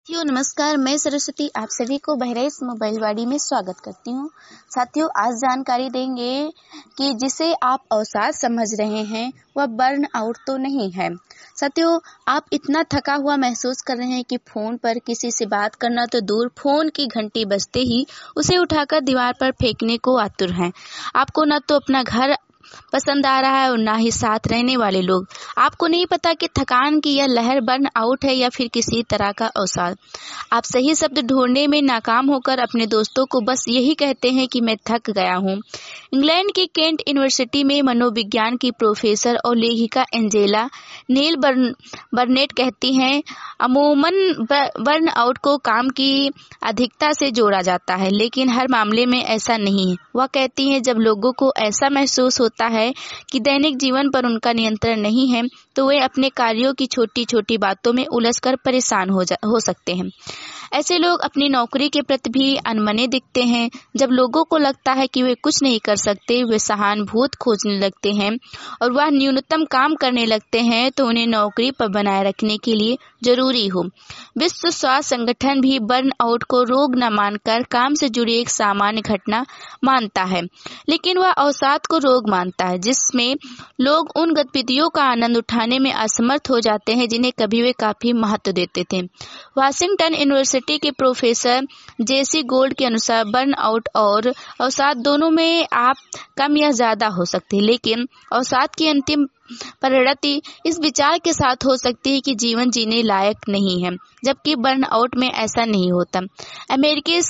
साथियों नमस्कार, मैं सरस्वती आप सभी को बहराइच मोबाइल वाड़ी में स्वागत करती हूँ। साथियों आज जानकारी देंगे कि जिसे आप अवसाद समझ रहे हैं वह बर्न आउट तो नहीं है। साथियों आप इतना थका हुआ महसूस कर रहे हैं कि फोन पर किसी से बात करना तो दूर, फोन की घंटी बजते ही उसे उठाकर दीवार पर फेंकने को आतुर हैं। आपको न तो अपना घर पसंद आ रहा है और ना ही साथ रहने वाले लोग। आपको नहीं पता कि थकान की यह लहर बर्न आउट है या फिर किसी तरह का अवसाद। आप सही शब्द ढूंढने में नाकाम होकर अपने दोस्तों को बस यही कहते हैं कि मैं थक गया हूँ। इंग्लैंड की केंट यूनिवर्सिटी में मनोविज्ञान की प्रोफेसर और लेखिका एंजेला नील बर्नेट कहती हैं, अमूमन बर्न आउट को काम की अधिकता से जोड़ा जाता है, लेकिन हर मामले में ऐसा नहीं है। वह कहती हैं, जब लोगों को ऐसा महसूस होता है कि दैनिक जीवन पर उनका नियंत्रण नहीं है, तो वे अपने कार्यों की छोटी छोटी बातों में उलझकर परेशान हो सकते हैं। ऐसे लोग अपनी नौकरी के प्रति भी अनमने दिखते हैं। जब लोगों को लगता है कि वे कुछ नहीं कर सकते, वे सहानुभूति खोजने लगते हैं और वह न्यूनतम काम करने लगते हैं तो उन्हें नौकरी पर बनाए रखने के लिए जरूरी हो। विश्व स्वास्थ्य संगठन भी बर्न आउट को रोग न मानकर काम से जुड़ी एक सामान्य घटना मानता है, लेकिन वह अवसाद को रोग मानता है, जिसमें लोग उन गतिविधियों का आनंद उठाने में असमर्थ हो जाते हैं जिन्हें कभी वे काफी महत्व देते थे। वाशिंगटन यूनिवर्सिटी के प्रोफेसर जेसी गोल्ड के अनुसार बर्न आउट और अवसाद दोनों में आप कम या ज्यादा हो सकते हैं, लेकिन अवसाद की अंतिम परिणति इस विचार के साथ हो सकती है कि जीवन जीने लायक नहीं है, जबकि बर्न आउट में ऐसा नहीं होता। अमेरिकी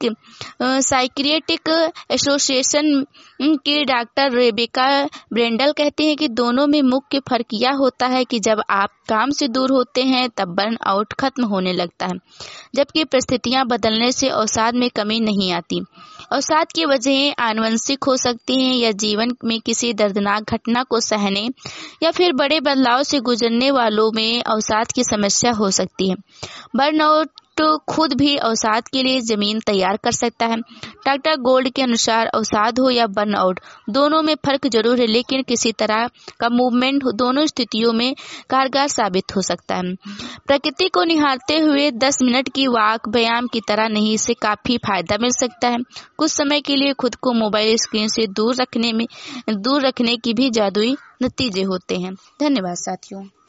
साइकियाट्रिक एसोसिएशन की डॉक्टर रेबेका ब्रेंडल कहते हैं कि दोनों में मुख्य फर्क यह होता है कि जब आप काम से दूर होते हैं तब बर्न आउट खत्म होने लगता है, जबकि परिस्थितियां बदलने से अवसाद में कमी नहीं आती। अवसाद की वजहें आनुवंशिक हो सकती हैं या जीवन में किसी दर्दनाक घटना को सहने या फिर बड़े बदलाव से गुजरने वालों में अवसाद की समस्या हो सकती है। बर्नआउट खुद भी अवसाद के लिए जमीन तैयार कर सकता है। डॉक्टर गोल्ड के अनुसार अवसाद हो या बर्नआउट, दोनों में फर्क जरूर है, लेकिन किसी तरह का मूवमेंट दोनों स्थितियों में कारगर साबित हो सकता है। प्रकृति को निहारते हुए 10 मिनट की वॉक व्यायाम की तरह नहीं, इससे काफी फायदा मिल सकता है। कुछ समय के लिए खुद को मोबाइल स्क्रीन से दूर रखने की भी जादुई नतीजे होते हैं। धन्यवाद साथियों।